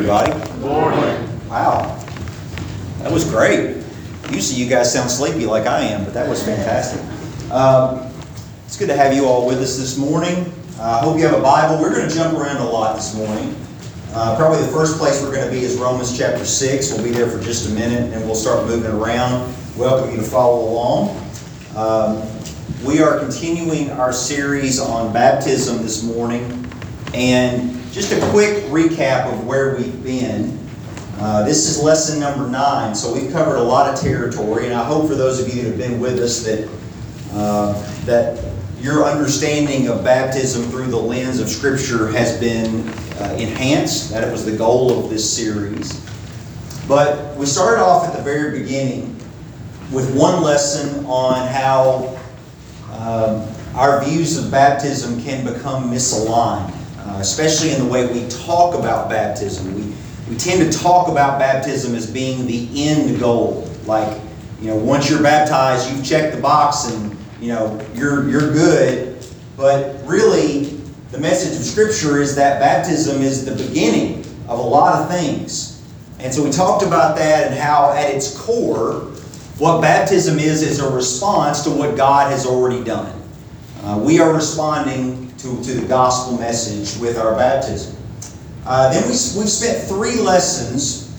everybody. Good morning. Wow. That was great. Usually you guys sound sleepy like I am, but that was fantastic. It's good to have you all with us this morning. I hope you have a Bible. We're going to jump around a lot this morning. Probably the first place we're going to be is Romans chapter 6. We'll be there for just a minute and we'll start moving around. Welcome you to follow along. We are continuing our series on baptism this morning. And just a quick recap of where we've been. This is lesson number 9, so we've covered a lot of territory, and I hope for those of you that have been with us that your understanding of baptism through the lens of Scripture has been enhanced. That was the goal of this series. But we started off at the very beginning with one lesson on how our views of baptism can become misaligned. Especially in the way we talk about baptism. We tend to talk about baptism as being the end goal. Like, once you're baptized, you've checked the box and, you're good. But really, the message of Scripture is that baptism is the beginning of a lot of things. And so we talked about that and how at its core, what baptism is a response to what God has already done. We are responding to the gospel message with our baptism. Then we've spent 2 lessons,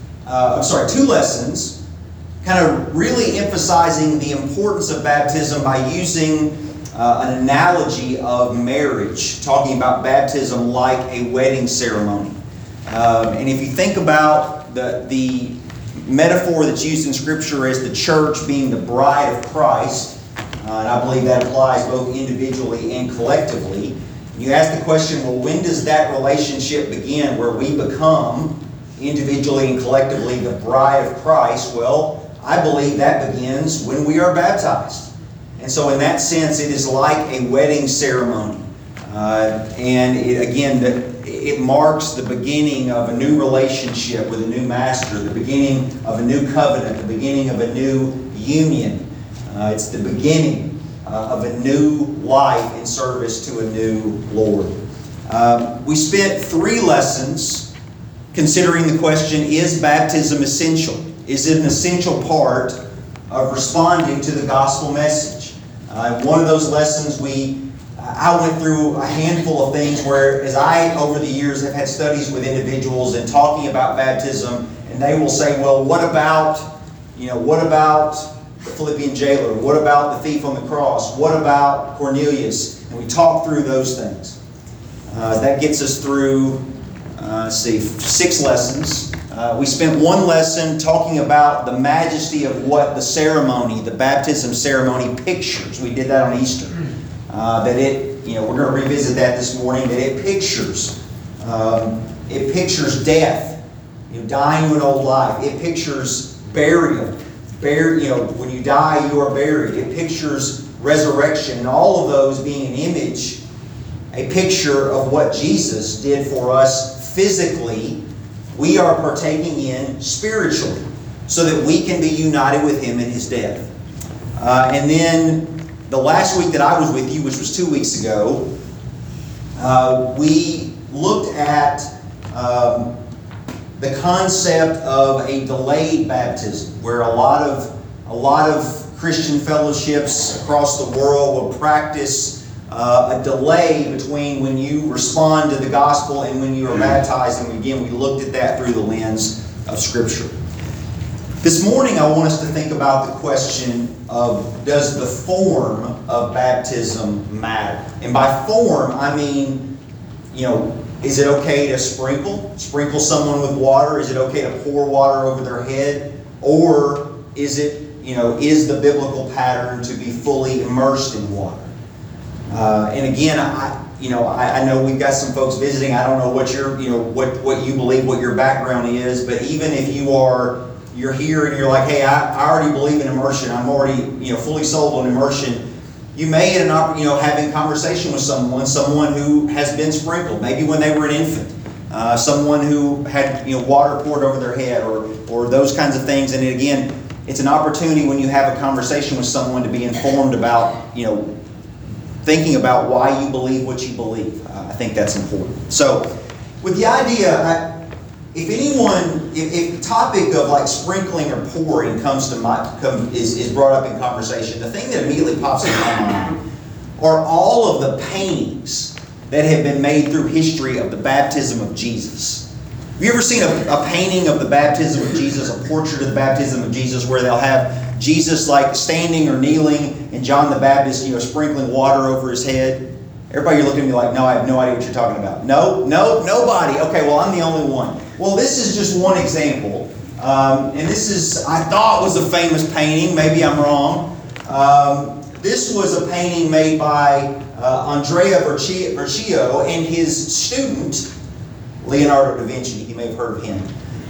kind of really emphasizing the importance of baptism by using an analogy of marriage, talking about baptism like a wedding ceremony. And if you think about the metaphor that's used in Scripture as the church being the bride of Christ, and I believe that applies both individually and collectively. You ask the question, well, when does that relationship begin where we become individually and collectively the bride of Christ? Well, I believe that begins when we are baptized. And so in that sense, it is like a wedding ceremony. And it marks the beginning of a new relationship with a new master, the beginning of a new covenant, the beginning of a new union. It's the beginning of a new life in service to a new Lord. We spent 3 lessons considering the question, is baptism essential? Is it an essential part of responding to the gospel message? One of those lessons, I went through a handful of things where, as I, over the years, have had studies with individuals and talking about baptism, and they will say, well, what about the Philippian jailer? What about the thief on the cross? What about Cornelius? And we talk through those things. That gets us through, 6 lessons. We spent 1 lesson talking about the majesty of what the ceremony, the baptism ceremony, pictures. We did that on Easter. We're going to revisit that this morning. That it pictures death, dying to an old life. It pictures burial. When you die, you are buried. It pictures resurrection, and all of those being an image, a picture of what Jesus did for us physically, we are partaking in spiritually, so that we can be united with Him in His death. And then the last week that I was with you, which was 2 weeks ago, we looked at the concept of a delayed baptism, where a lot of Christian fellowships across the world will practice a delay between when you respond to the gospel and when you are baptized. And again, we looked at that through the lens of Scripture. This morning, I want us to think about the question of, does the form of baptism matter? And by form, I mean, is it okay to sprinkle someone with water? Is it okay to pour water over their head? Or is the biblical pattern to be fully immersed in water? And again, I know we've got some folks visiting. I don't know what what you believe, what your background is, but even if you're here and you're like, hey, I already believe in immersion. I'm already fully sold on immersion. You may end up, having conversation with someone who has been sprinkled, maybe when they were an infant, someone who had water poured over their head, or those kinds of things. And again, it's an opportunity when you have a conversation with someone to be informed about, thinking about why you believe what you believe. I think that's important. So, with the idea, if the topic of like sprinkling or pouring is brought up in conversation, the thing that immediately pops into my mind are all of the paintings that have been made through history of the baptism of Jesus. Have you ever seen a painting of the baptism of Jesus, a portrait of the baptism of Jesus, where they'll have Jesus like standing or kneeling and John the Baptist, sprinkling water over his head? Everybody, you're looking at me like, no, I have no idea what you're talking about. No, nobody. Okay, well, I'm the only one. Well, this is just one example. And this I thought was a famous painting. Maybe I'm wrong. This was a painting made by Andrea Vercillo and his student, Leonardo da Vinci. You may have heard of him.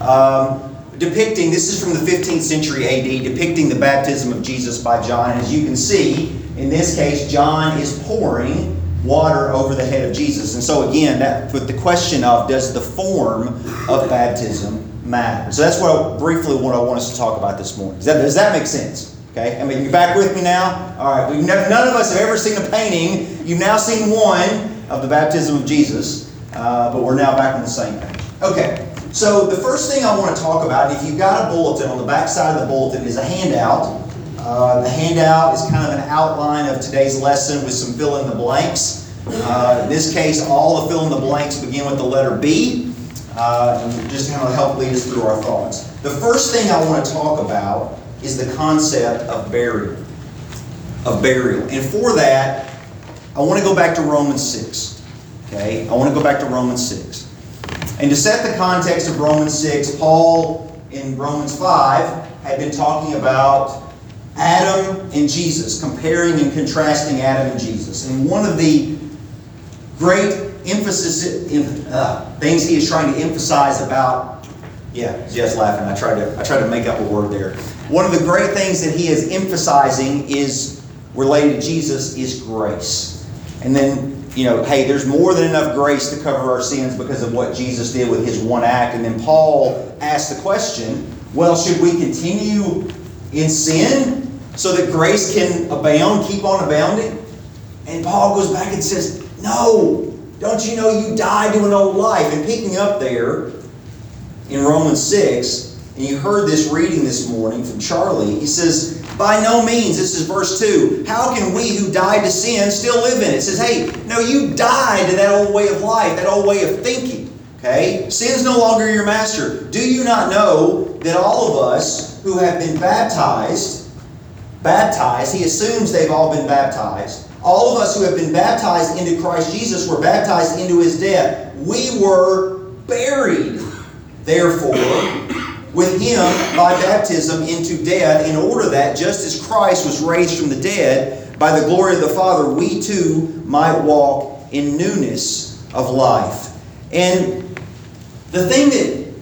This is from the 15th century AD, depicting the baptism of Jesus by John. As you can see, in this case, John is pouring water over the head of Jesus. And so again, that with the question of, does the form of baptism matter? So that's what I want us to talk about this morning. Does that make sense? Okay, I mean, you're back with me now? All right, none of us have ever seen a painting. You've now seen one of the baptism of Jesus, but we're now back on the same page. Okay, so the first thing I want to talk about, if you've got a bulletin, on the back side of the bulletin is a handout. The handout is kind of an outline of today's lesson with some fill-in-the-blanks. In this case, all the fill-in-the-blanks begin with the letter B, and just kind of help lead us through our thoughts. The first thing I want to talk about is the concept of burial. And for that, I want to go back to Romans 6. Okay? I want to go back to Romans 6. And to set the context of Romans 6, Paul in Romans 5 had been talking about Adam and Jesus, comparing and contrasting Adam and Jesus. And one of the great things he is trying to emphasize about, Jeff's laughing. I tried to make up a word there. One of the great things that he is emphasizing is related to Jesus is grace. And then, hey, there's more than enough grace to cover our sins because of what Jesus did with his one act. And then Paul asked the question, well, should we continue in sin so that grace can abound, keep on abounding? And Paul goes back and says, no, don't you know you died to an old life? And picking up there in Romans 6, and you heard this reading this morning from Charlie, he says, by no means, this is verse 2, how can we who died to sin still live in it? It says, hey, no, you died to that old way of life, that old way of thinking. Okay? Sin's no longer your master. Do you not know that all of us who have been baptized, he assumes they've all been baptized, all of us who have been baptized into Christ Jesus were baptized into his death. We were buried, therefore, with him by baptism into death, in order that, just as Christ was raised from the dead by the glory of the Father, we too might walk in newness of life. And the thing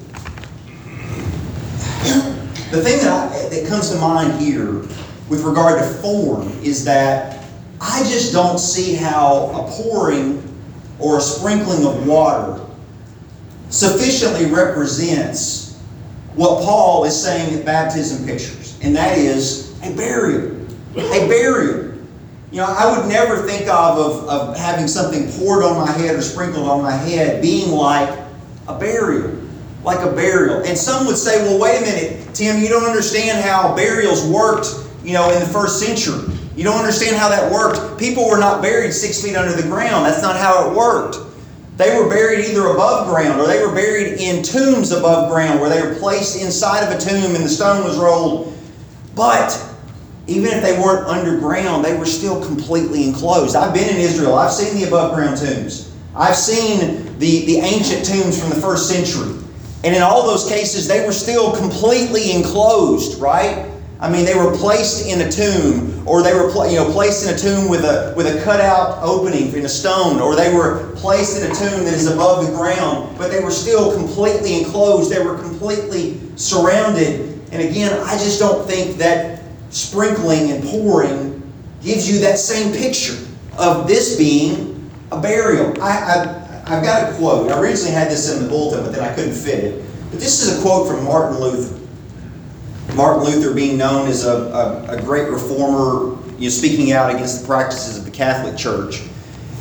that comes to mind here with regard to form is that I just don't see how a pouring or a sprinkling of water sufficiently represents what Paul is saying that baptism pictures, and that is a burial. A burial. I would never think of having something poured on my head or sprinkled on my head being like a burial. Like a burial. And some would say, well, wait a minute, Tim, you don't understand how burials worked, in the first century. You don't understand how that worked. People were not buried 6 feet under the ground. That's not how it worked. They were buried either above ground or they were buried in tombs above ground where they were placed inside of a tomb and the stone was rolled. But even if they weren't underground, they were still completely enclosed. I've been in Israel. I've seen the above ground tombs. I've seen the ancient tombs from the first century. And in all those cases, they were still completely enclosed, right? I mean, they were placed in a tomb, or they were placed in a tomb with a cutout opening in a stone, or they were placed in a tomb that is above the ground, but they were still completely enclosed. They were completely surrounded. And again, I just don't think that sprinkling and pouring gives you that same picture of this being a burial. I've got a quote. I originally had this in the bulletin, but then I couldn't fit it. But this is a quote from Martin Luther. Martin Luther, being known as a great reformer, speaking out against the practices of the Catholic Church.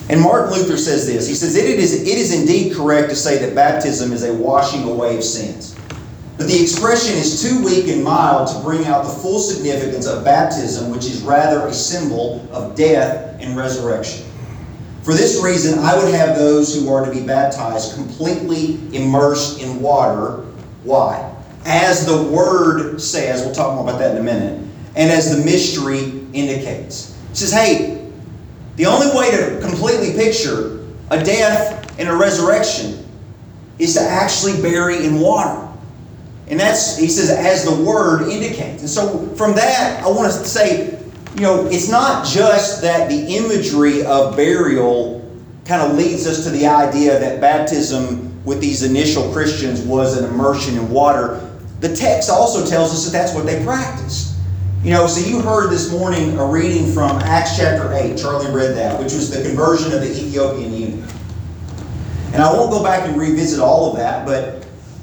And Martin Luther says this. He says, it is indeed correct to say that baptism is a washing away of sins. But the expression is too weak and mild to bring out the full significance of baptism, which is rather a symbol of death and resurrection. For this reason, I would have those who are to be baptized completely immersed in water. Why? As the Word says, we'll talk more about that in a minute, and as the mystery indicates. He says, hey, the only way to completely picture a death and a resurrection is to actually bury in water. And that's, he says, as the Word indicates. And so from that, I want to say, it's not just that the imagery of burial kind of leads us to the idea that baptism with these initial Christians was an immersion in water. The text also tells us that that's what they practiced. So you heard this morning a reading from Acts chapter 8. Charlie read that, which was the conversion of the Ethiopian eunuch. And I won't go back and revisit all of that, but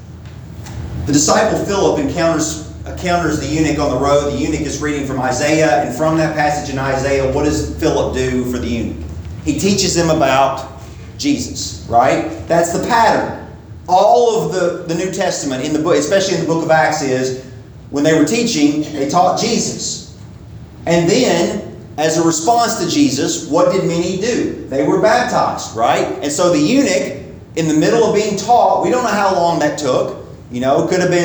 the disciple Philip encounters the eunuch on the road. The eunuch is reading from Isaiah, and from that passage in Isaiah, what does Philip do for the eunuch? He teaches him about Jesus, right? That's the pattern. All of the New Testament in the book, especially in the book of Acts, is when they were teaching, they taught Jesus. And then, as a response to Jesus, what did many do? They were baptized, right? And so the eunuch, in the middle of being taught, we don't know how long that took. Could have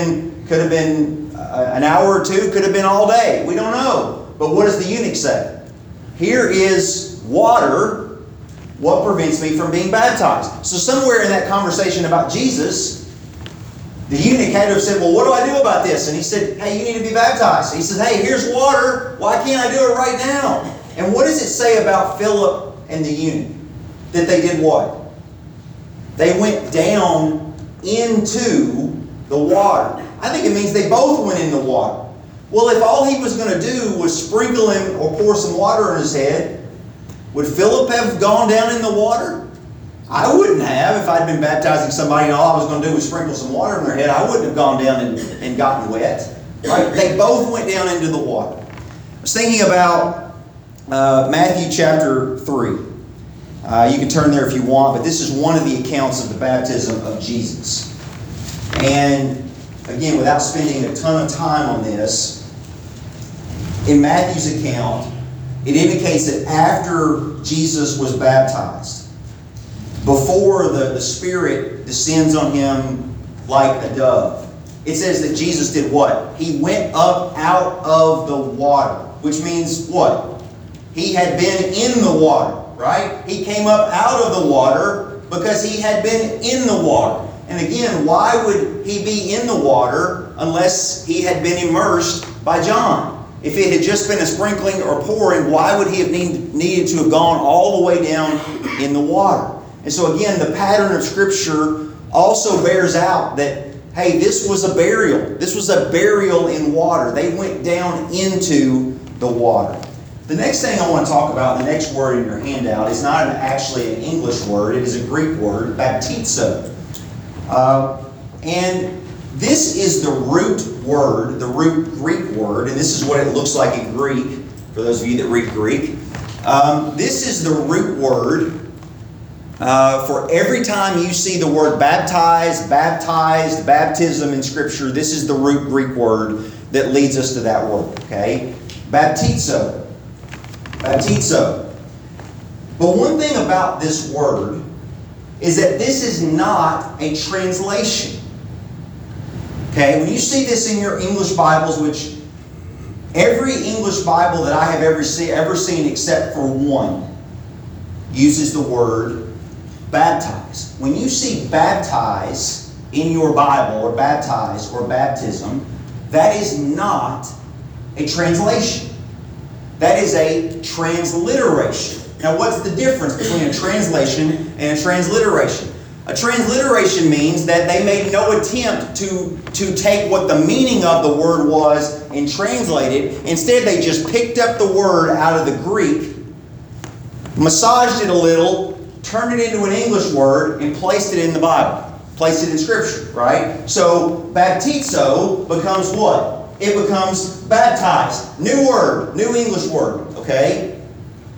been an hour or two, could have been all day. We don't know. But what does the eunuch say? Here is water. What prevents me from being baptized? So somewhere in that conversation about Jesus, the eunuch had to have said, well, what do I do about this? And he said, hey, you need to be baptized. He says, hey, here's water. Why can't I do it right now? And what does it say about Philip and the eunuch? That they did what? They went down into the water. I think it means they both went in the water. Well, if all he was going to do was sprinkle him or pour some water on his head, would Philip have gone down in the water? I wouldn't have. If I'd been baptizing somebody and all I was going to do was sprinkle some water on their head, I wouldn't have gone down and gotten wet. Right? They both went down into the water. I was thinking about Matthew chapter 3. You can turn there if you want, but this is one of the accounts of the baptism of Jesus. And again, without spending a ton of time on this, in Matthew's account, it indicates that after Jesus was baptized, before the Spirit descends on him like a dove, it says that Jesus did what? He went up out of the water, which means what? He had been in the water, right? He came up out of the water because he had been in the water. And again, why would he be in the water unless he had been immersed by John? If it had just been a sprinkling or pouring, why would he have needed to have gone all the way down in the water? And so again, the pattern of Scripture also bears out that, hey, this was a burial. This was a burial in water. They went down into the water. The next thing I want to talk about, the next word in your handout, is not actually an English word. It is a Greek word, baptizo. And this is the root word, the root Greek word, and this is what it looks like in Greek, for those of you that read Greek. This is the root word for every time you see the word baptized, baptism in Scripture. This is the root Greek word that leads us to that word, okay? Baptizo. Baptizo. But one thing about this word is that this is not a translation. Okay, when you see this in your English Bibles, which every English Bible that I have ever seen except for one uses the word baptize. When you see baptize in your Bible, or baptize, or baptism, that is not a translation. That is a transliteration. Now, what's the difference between a translation and a transliteration? A transliteration means that they made no attempt to take what the meaning of the word was and translate it. Instead, they just picked up the word out of the Greek, massaged it a little, turned it into an English word, and placed it in the Bible. Placed it in Scripture, right? So, baptizo becomes what? It becomes baptized. New word, new English word, okay?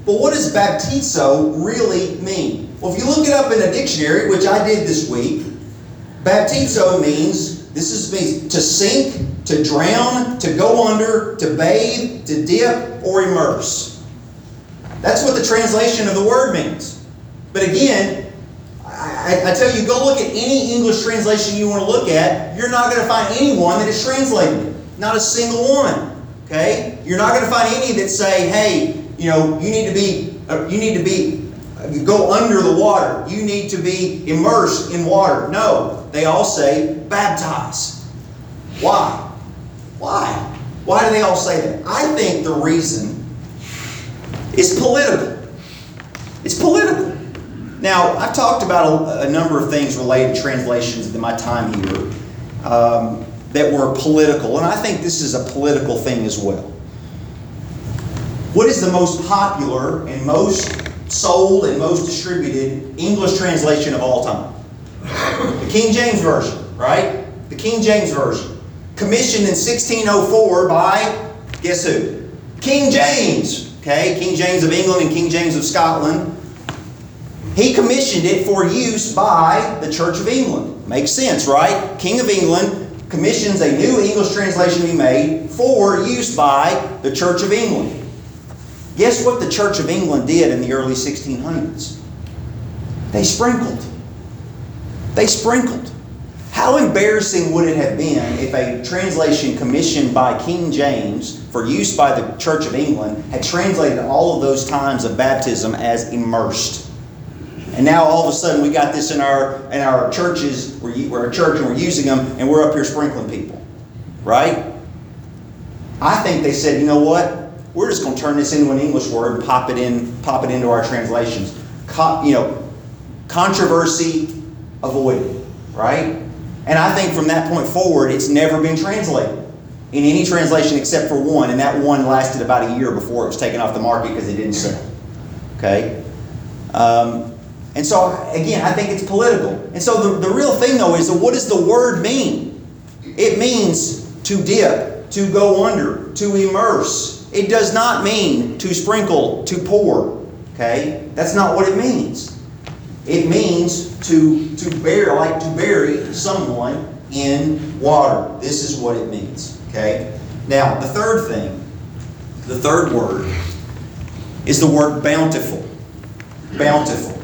But what does baptizo really mean? Well, if you look it up in a dictionary, which I did this week, baptizo means to sink, to drown, to go under, to bathe, to dip, or immerse. That's what the translation of the word means. But again, I tell you, go look at any English translation you want to look at. You're not going to find anyone that is translating it. Not a single one. Okay? You're not going to find any that say, hey, you need to go under the water. You need to be immersed in water. No, they all say baptize. Why? Why do they all say that? I think the reason is political. It's political. Now, I've talked about a number of things related to translations in my time here that were political, and I think this is a political thing as well. What is the most popular and most sold and most distributed English translation of all time? The King James Version, right? The King James Version. Commissioned in 1604 by, guess who? King James. Okay, King James of England and King James of Scotland. He commissioned it for use by the Church of England. Makes sense, right? King of England commissions a new English translation to be made for use by the Church of England. Guess what the Church of England did in the early 1600s? They sprinkled. They sprinkled. How embarrassing would it have been if a translation commissioned by King James for use by the Church of England had translated all of those times of baptism as immersed? And now all of a sudden we got this in our churches. We're a church and we're using them, and we're up here sprinkling people, right? I think they said, you know what? We're just going to turn this into an English word and pop it into our translations. Controversy avoided, right? And I think from that point forward, it's never been translated in any translation except for one, and that one lasted about a year before it was taken off the market because it didn't sell. Okay? And so, again, I think it's political. And so the real thing, though, is what does the word mean? It means to dip, to go under, to immerse. It does not mean to sprinkle, to pour. Okay? That's not what it means. It means to bury someone in water. This is what it means. Okay? Now, the third word, is the word bountiful. Bountiful.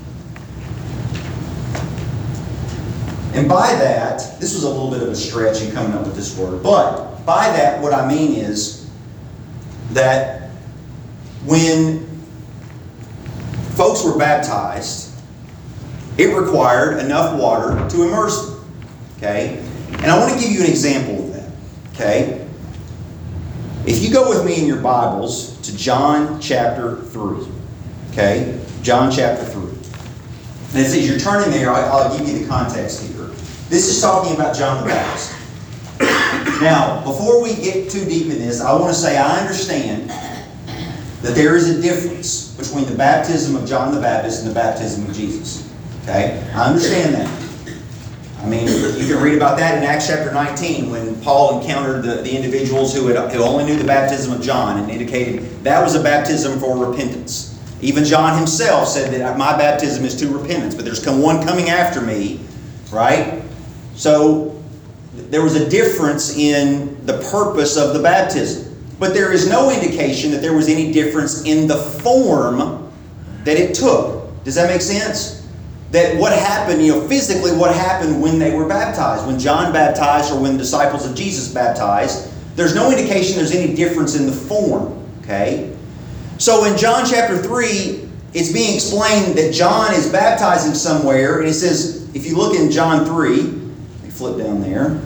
And by that, this was a little bit of a stretch in coming up with this word, but by that, what I mean is that when folks were baptized, it required enough water to immerse them. Okay? And I want to give you an example of that. Okay? If you go with me in your Bibles to John chapter 3. Okay? John chapter 3. And as you're turning there, I'll give you the context here. This is talking about John the Baptist. Now, before we get too deep in this, I want to say I understand that there is a difference between the baptism of John the Baptist and the baptism of Jesus. Okay? I understand that. I mean, you can read about that in Acts chapter 19 when Paul encountered the individuals who only knew the baptism of John and indicated that was a baptism for repentance. Even John himself said that my baptism is to repentance, but there's one coming after me, right? So there was a difference in the purpose of the baptism. But there is no indication that there was any difference in the form that it took. Does that make sense? That what happened, physically what happened when they were baptized, when John baptized or when the disciples of Jesus baptized, there's no indication there's any difference in the form. Okay? So in John chapter 3, it's being explained that John is baptizing somewhere, and it says, if you look in John 3, let me flip down there.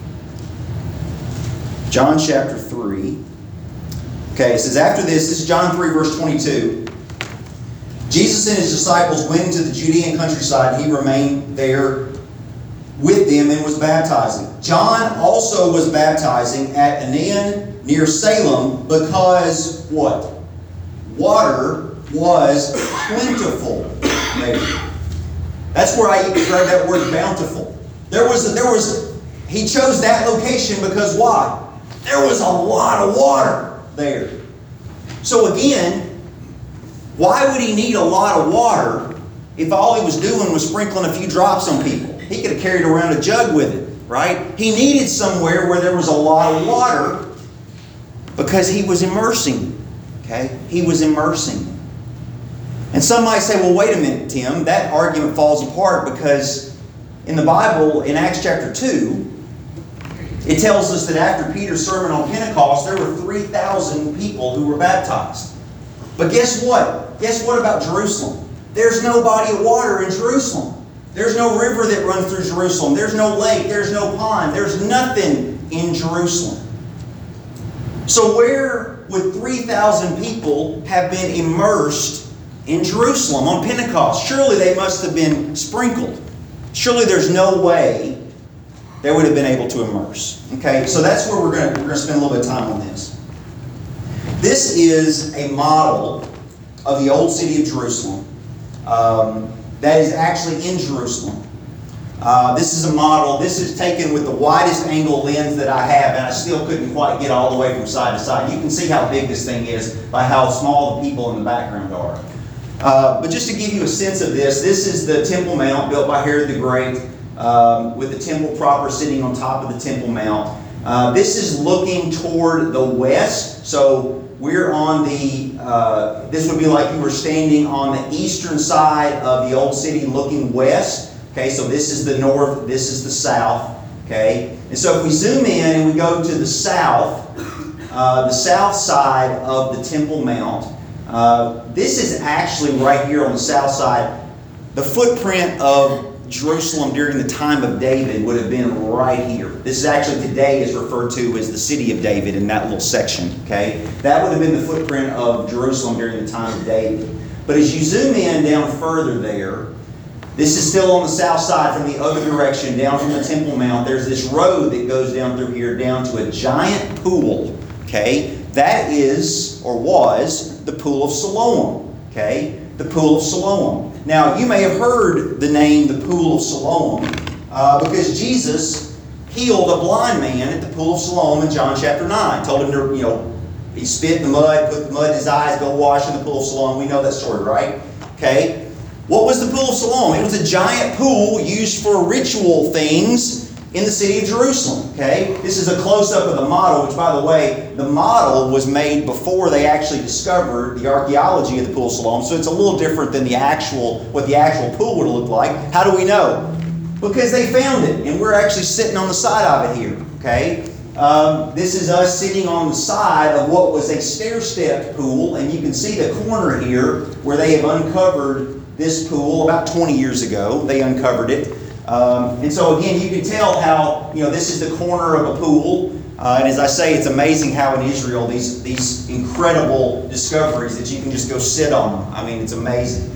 John chapter 3. Okay, it says, after this is John 3, verse 22. Jesus and his disciples went into the Judean countryside, and he remained there with them and was baptizing. John also was baptizing at Aenon near Salem because what? Water was plentiful there. That's where I read that word bountiful. He chose that location because why? There was a lot of water there. So again, Why would he need a lot of water if all he was doing was sprinkling a few drops on people? He could have carried around a jug with it, right? He needed somewhere where there was a lot of water because he was immersing. Okay? He was immersing. And some might say, well, wait a minute, Tim. That argument falls apart because in the Bible, in Acts chapter 2, it tells us that after Peter's sermon on Pentecost, there were 3,000 people who were baptized. But guess what? Guess what about Jerusalem? There's no body of water in Jerusalem. There's no river that runs through Jerusalem. There's no lake. There's no pond. There's nothing in Jerusalem. So where would 3,000 people have been immersed in Jerusalem on Pentecost? Surely they must have been sprinkled. Surely there's no way they would have been able to immerse. Okay, so that's where we're going to spend a little bit of time on this. This is a model of the old city of Jerusalem that is actually in Jerusalem. This is a model. This is taken with the widest angle lens that I have, and I still couldn't quite get all the way from side to side. You can see how big this thing is by how small the people in the background are. But just to give you a sense of this, this is the Temple Mount built by Herod the Great, with the temple proper sitting on top of the Temple Mount. This is looking toward the west. So we're on this would be like you were standing on the eastern side of the old city looking west. Okay, so this is the north, this is the south. Okay, and so if we zoom in and we go to the south side of the Temple Mount, this is actually right here on the south side. The footprint of Jerusalem during the time of David would have been right here. This is actually today is referred to as the city of David in that little section. Okay, that would have been the footprint of Jerusalem during the time of David. But as you zoom in down further there, this is still on the south side from the other direction, down from the Temple Mount. There's this road that goes down through here, down to a giant pool. Okay, that is, or was, the Pool of Siloam. Okay, the Pool of Siloam. Now, you may have heard the name the Pool of Siloam because Jesus healed a blind man at the Pool of Siloam in John chapter 9. Told him to, he spit in the mud, put the mud in his eyes, go wash in the Pool of Siloam. We know that story, right? Okay. What was the Pool of Siloam? It was a giant pool used for ritual things in the city of Jerusalem. Okay? This is a close-up of the model, which, by the way, the model was made before they actually discovered the archaeology of the Pool of Siloam, so it's a little different than what the actual pool would have looked like. How do we know? Because they found it, and we're actually sitting on the side of it here. Okay? This is us sitting on the side of what was a stair-stepped pool, and you can see the corner here where they have uncovered this pool about 20 years ago. They uncovered it. And so again, you can tell how, this is the corner of a pool. And as I say, it's amazing how in Israel, these incredible discoveries that you can just go sit on them. I mean, it's amazing.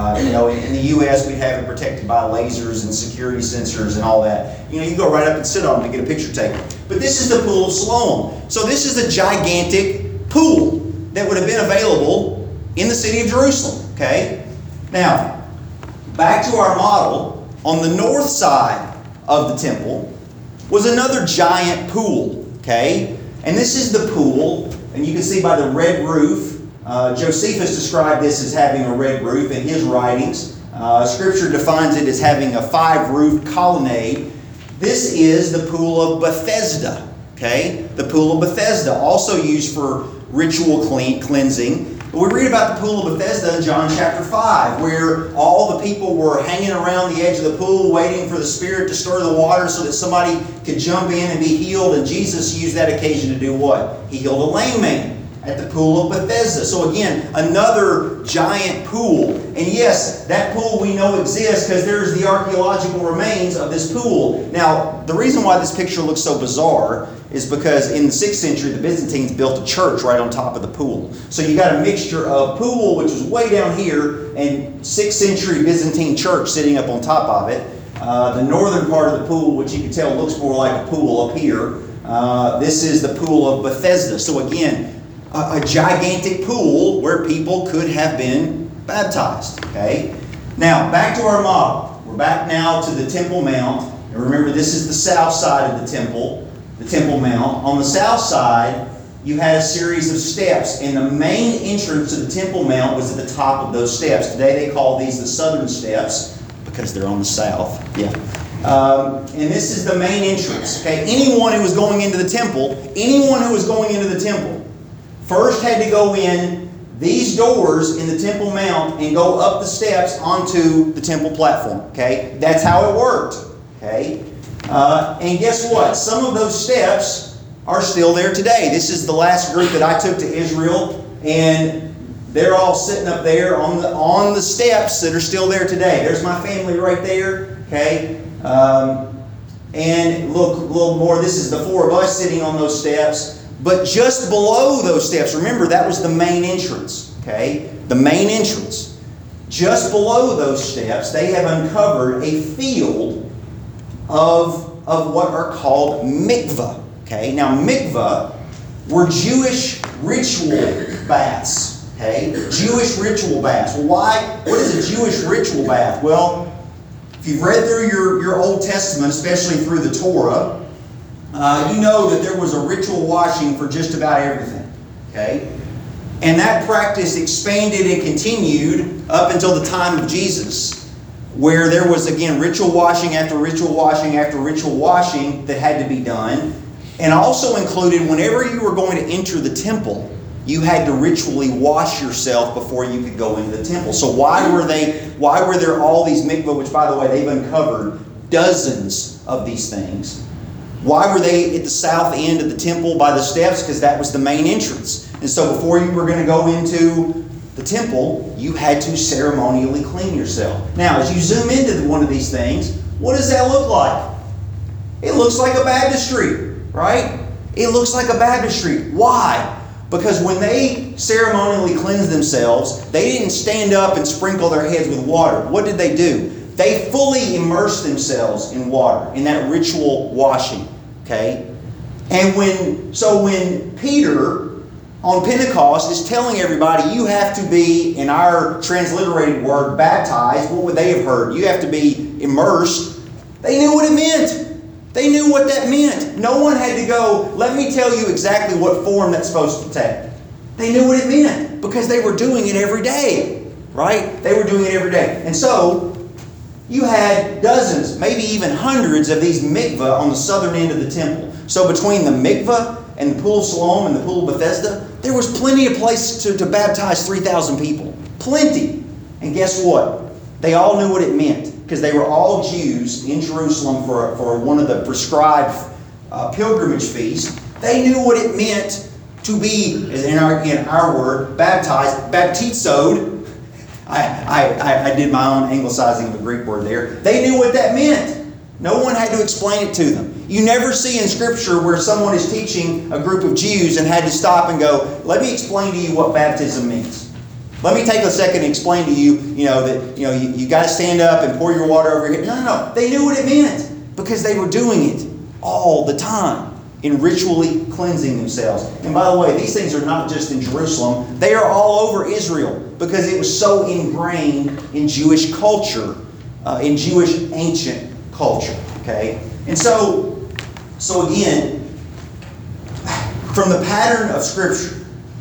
In the U.S., we'd have it protected by lasers and security sensors and all that. You go right up and sit on it and get a picture taken. But this is the Pool of Siloam. So this is a gigantic pool that would have been available in the city of Jerusalem. Okay? Now, back to our model. On the north side of the temple was another giant pool. Okay? And this is the pool, and you can see by the red roof. Josephus described this as having a red roof in his writings. Scripture defines it as having a 5-roofed colonnade. This is the Pool of Bethesda. Okay? The Pool of Bethesda, also used for ritual cleansing. We read about the Pool of Bethesda in John chapter 5, where all the people were hanging around the edge of the pool waiting for the Spirit to stir the water so that somebody could jump in and be healed. And Jesus used that occasion to do what? He healed a lame man at the Pool of Bethesda. So again, another giant pool. And yes, that pool we know exists because there's the archaeological remains of this pool. Now, the reason why this picture looks so bizarre is because in the 6th century, the Byzantines built a church right on top of the pool. So you got a mixture of pool, which was way down here, and 6th century Byzantine church sitting up on top of it. The northern part of the pool, which you can tell looks more like a pool up here, this is the Pool of Bethesda. So again, a gigantic pool where people could have been baptized. Okay? Now, back to our model. We're back now to the Temple Mount. And remember, this is the south side of the Temple Mount. On the south side, you had a series of steps, and the main entrance to the Temple Mount was at the top of those steps. Today they call these the southern steps because they're on the south. Yeah. And this is the main entrance. Okay, anyone who was going into the temple, first had to go in these doors in the Temple Mount and go up the steps onto the temple platform. Okay, that's how it worked. Okay, and guess what? Some of those steps are still there today. This is the last group that I took to Israel, and they're all sitting up there on the steps that are still there today. There's my family right there. Okay, and look a little more. This is the four of us sitting on those steps. But just below those steps, remember that was the main entrance. Okay, the main entrance. Just below those steps, they have uncovered a field of what are called mikvah. Okay, now mikvah were Jewish ritual baths. Okay, Jewish ritual baths. Well, why? What is a Jewish ritual bath? Well, if you've read through your Old Testament, especially through the Torah, you know that there was a ritual washing for just about everything. Okay, and that practice expanded and continued up until the time of Jesus, where there was again ritual washing after ritual washing after ritual washing that had to be done. And also included, whenever you were going to enter the temple, you had to ritually wash yourself before you could go into the temple. So why were there all these mikvah, which by the way, they've uncovered dozens of these things. Why were they at the south end of the temple by the steps? Because that was the main entrance. And so before you were going to go into the temple, you had to ceremonially clean yourself. Now, as you zoom into one of these things, what does that look like? It looks like a baptistry. Right? It looks like a baptistry. Why? Because when they ceremonially cleansed themselves, they didn't stand up and sprinkle their heads with water. What did they do? They fully immersed themselves in water, in that ritual washing. Okay? And when Peter on Pentecost is telling everybody, you have to be, in our transliterated word, baptized, what would they have heard? You have to be immersed. They knew what it meant. They knew what that meant. No one had to go, let me tell you exactly what form that's supposed to take. They knew what it meant because they were doing it every day. Right? They were doing it every day. And so, you had dozens, maybe even hundreds of these mikvah on the southern end of the temple. So between the mikvah and the pool of Siloam and the pool of Bethesda, there was plenty of place to baptize 3,000 people. Plenty. And guess what? They all knew what it meant, because they were all Jews in Jerusalem for one of the prescribed pilgrimage feasts. They knew what it meant to be, in our word, baptized, baptizoed. I did my own anglicizing of a Greek word there. They knew what that meant. No one had to explain it to them. You never see in Scripture where someone is teaching a group of Jews and had to stop and go, let me explain to you what baptism means. Let me take a second and explain to you, that you got to stand up and pour your water over your head. No. They knew what it meant because they were doing it all the time in ritually cleansing themselves. And by the way, these things are not just in Jerusalem. They are all over Israel because it was so ingrained in Jewish culture, in Jewish ancient culture. Okay? And so again, from the pattern of Scripture,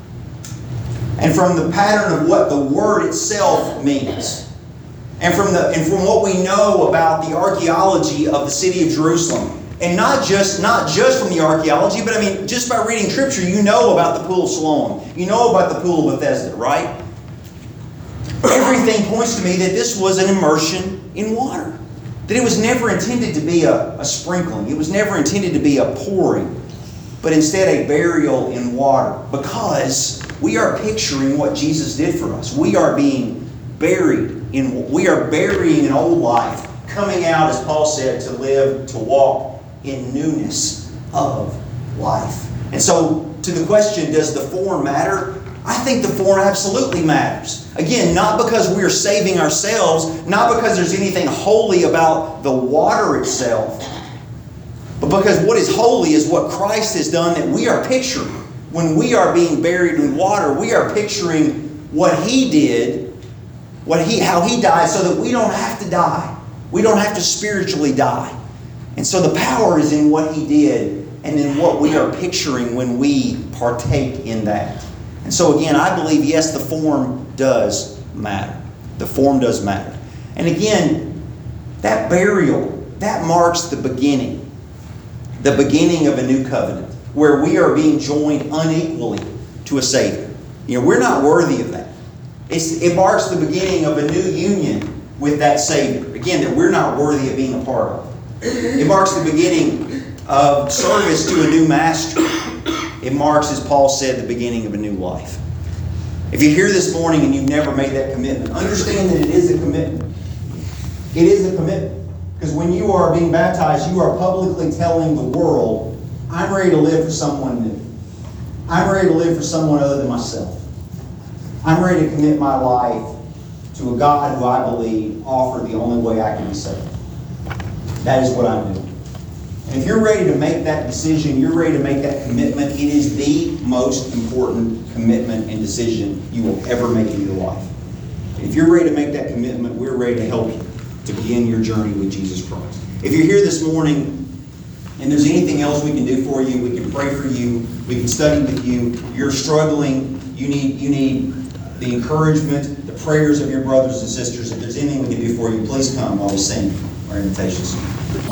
and from the pattern of what the word itself means, and from what we know about the archaeology of the city of Jerusalem, and not just from the archaeology, but just by reading Scripture, you know about the pool of Siloam, you know about the pool of Bethesda, right? Everything points to me that this was an immersion in water, that it was never intended to be a sprinkling, it was never intended to be a pouring, but instead a burial in water, because we are picturing what Jesus did for us. We are being buried we are burying an old life, coming out, as Paul said, to live, to walk in newness of life. And so, to the question, does the form matter? I think the form absolutely matters. Again, not because we are saving ourselves, not because there's anything holy about the water itself, but because what is holy is what Christ has done that we are picturing. When we are being buried in water, we are picturing what He did, how He died so that we don't have to die. We don't have to spiritually die. And so the power is in what He did and in what we are picturing when we partake in that. And so again, I believe, yes, the form does matter. The form does matter. And again, that burial, that marks the beginning of a new covenant, where we are being joined unequally to a Savior. We're not worthy of that. It marks the beginning of a new union with that Savior. Again, that we're not worthy of being a part of. It marks the beginning of service to a new master. It marks, as Paul said, the beginning of a new life. If you're here this morning and you've never made that commitment, understand that it is a commitment. It is a commitment. Because when you are being baptized, you are publicly telling the world, I'm ready to live for someone new. I'm ready to live for someone other than myself. I'm ready to commit my life to a God who I believe offered the only way I can be saved. That is what I'm doing. And if you're ready to make that decision, you're ready to make that commitment, it is the most important commitment and decision you will ever make in your life. And if you're ready to make that commitment, we're ready to help you to begin your journey with Jesus Christ. If you're here this morning and there's anything else we can do for you, we can pray for you, we can study with you, you're struggling, you need the encouragement, the prayers of your brothers and sisters. If there's anything we can do for you, please come while we sing our invitations.